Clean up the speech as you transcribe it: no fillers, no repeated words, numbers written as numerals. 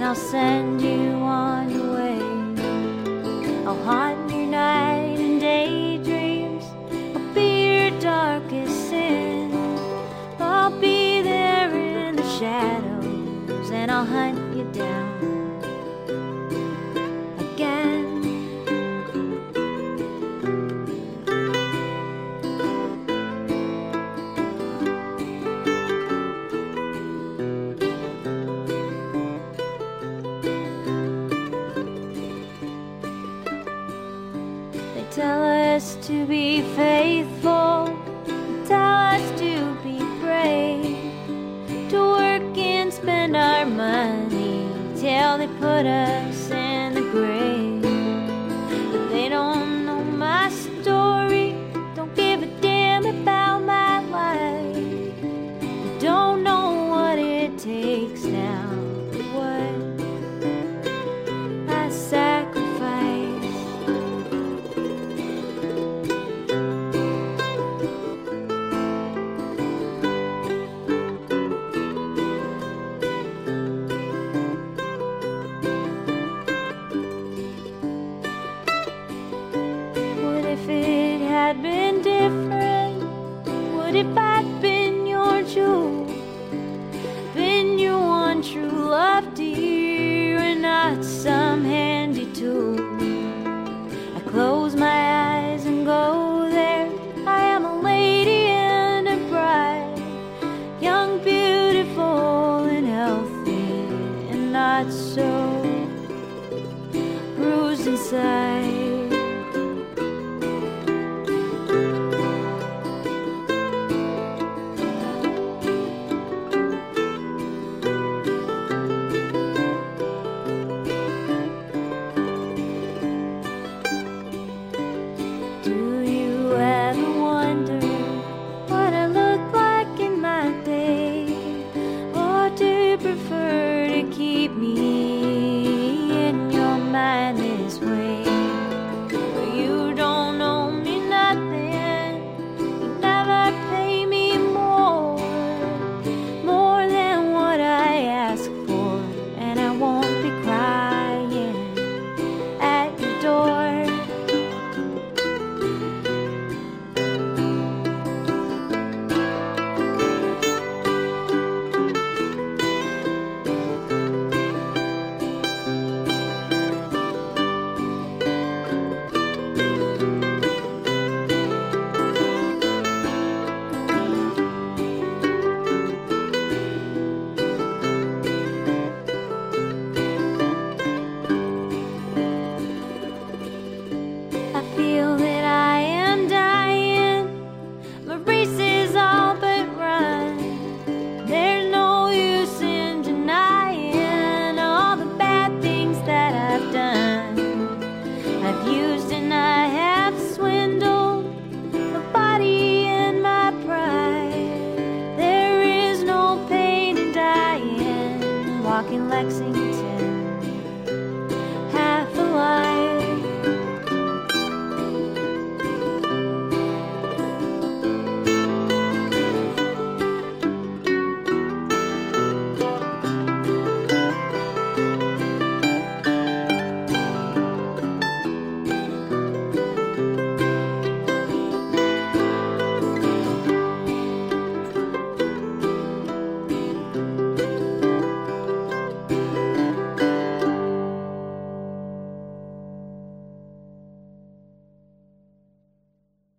I'll send you on your way. I'll haunt your night and daydreams. I'll be your darkest sin. I'll be there in the shadows, and I'll hunt you down again. Tell us to be faithful, tell us to be brave, to work and spend our money till they put us in the grave. But they don't know my story, don't give a damn about my life. They don't know what it takes now, what I sacrifice. Had been different, what if I'd been your jewel, been your one true love, dear, and not some handy tool? I close my eyes and go there. I am a lady and a bride, young, beautiful, and healthy, and not so bruised inside. Keep me in your mind this way.